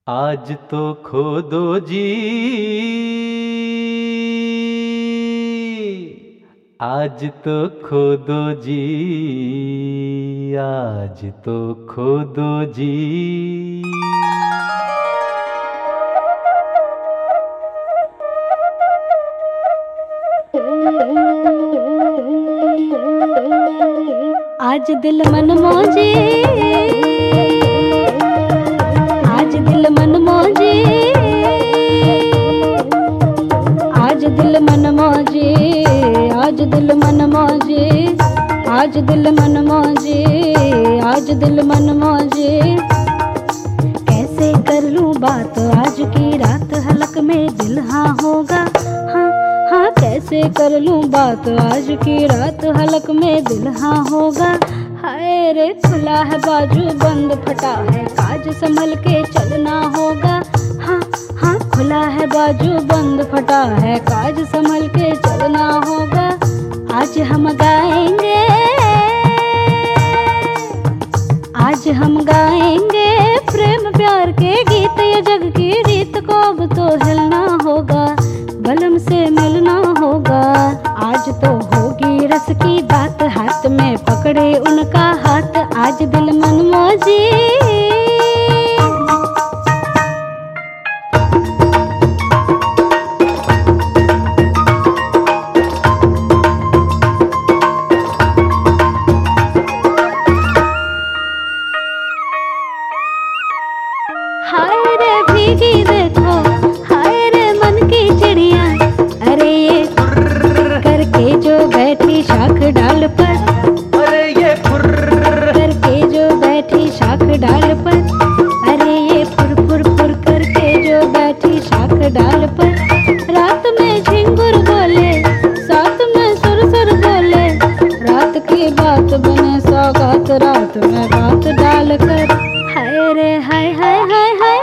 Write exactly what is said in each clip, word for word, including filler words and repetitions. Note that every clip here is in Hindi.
आज तो खो दो जी, आज तो खो दो जी, आज तो खो दो जी। आज दिल मन मौजे, आज दिल मन मौजे, आज दिल मन मौजे, आज दिल मन मौजे, आज दिल मन मौजे, आज दिल मन मौजे। कैसे कर लूं बात आज की रात, हलक में दिल हाँ होगा, हाँ हाँ कैसे कर लूं बात आज की रात, हलक में दिल हाँ होगा। हाय रे खुला है बाजू बंद फटा है काज, संभल के चलना होगा। हाँ हाँ खुला है बाजू बंद फटा है काज, संभल के चलना होगा। आज हम गाएंगे, आज हम गाएंगे प्रेम प्यार के गीत, ये जग की रीत को अब तो हिलना होगा, बलम से मिलना होगा। आज तो होगी रस की बात, हाथ में पकड़े उनका हाथ, आज दिल मन मौजी। हाय रे भीगी देखो, हाय रे मन की चिड़िया, अरे ये करके जो बैठी शाख डाल पर, अरे ये फुर करके जो बैठी शाख डाल पर, अरे ये फुर फुर फुर करके जो बैठी शाख डाल पर। रात में झिंगुर बोले, साथ में सुर सुर बोले, रात की बात बने सौगात, रात में बात डाल कर। हाय रे हाय हाय हाय हाय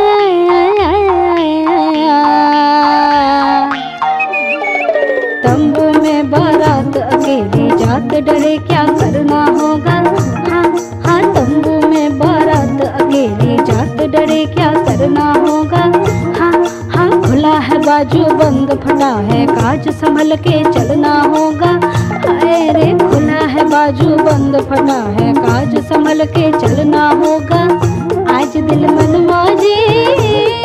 तंबू में बारात अकेली जात, डरे क्या करना होगा। हाँ हाँ तंबू में बारात अकेली जात, डरे क्या करना होगा। हाँ हाँ खुला है बाजू बंद फटा है काज, संभल के चलना होगा। हाय रे खुला है बाजू बंद फटा है काज, संभल के चलना होगा। आज दिल मन मौजी।